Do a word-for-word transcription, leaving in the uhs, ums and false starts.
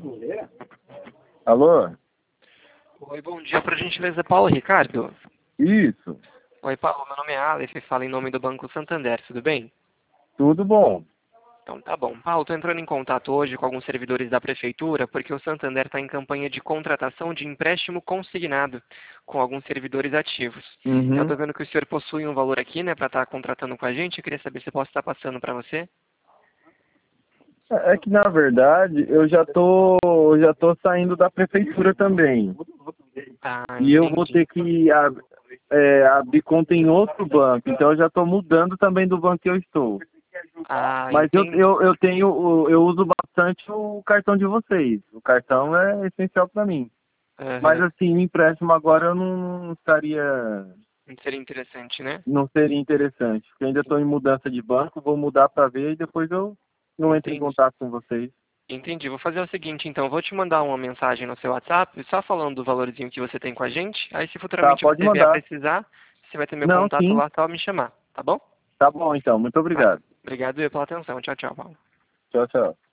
Alô? Oi, bom dia, por gentileza, Paulo Ricardo. Isso, Oi, Paulo, meu nome é Aleph, falo em nome do Banco Santander, tudo bem? tudo bom. Então tá bom. Paulo, estou entrando em contato hoje com alguns servidores da Prefeitura, porque o Santander está em campanha de contratação de empréstimo consignado com alguns servidores ativos. Eu Uhum. estou vendo que o senhor possui um valor aqui, né, para estar contratando com a gente, eu queria saber se eu posso estar passando para você. É é que na verdade eu já tô, eu já tô saindo da prefeitura também. Ah, E eu vou entendi. ter que ab- é, abrir conta em outro banco. Então eu já estou mudando também do banco que eu estou. Ah, Mas eu, entendi. eu, eu tenho, o- eu uso bastante o cartão de vocês. O cartão é essencial para mim. Mas Aham. assim, o empréstimo agora eu não estaria, Seria interessante, né? não seria interessante. Porque eu ainda estou em mudança de banco, vou mudar para ver e depois eu não entro em Entendi. contato com vocês. Entendi. Vou fazer o seguinte, então. Vou te mandar uma mensagem no seu WhatsApp, só falando do valorzinho que você tem com a gente. Aí, se Tá, futuramente pode você vier a mandar. precisar, você vai ter meu Não, contato sim. lá, só me chamar. Tá bom? Tá bom então. Muito Tá. obrigado. Obrigado pela atenção. Tchau, tchau, Paulo. Tchau, tchau.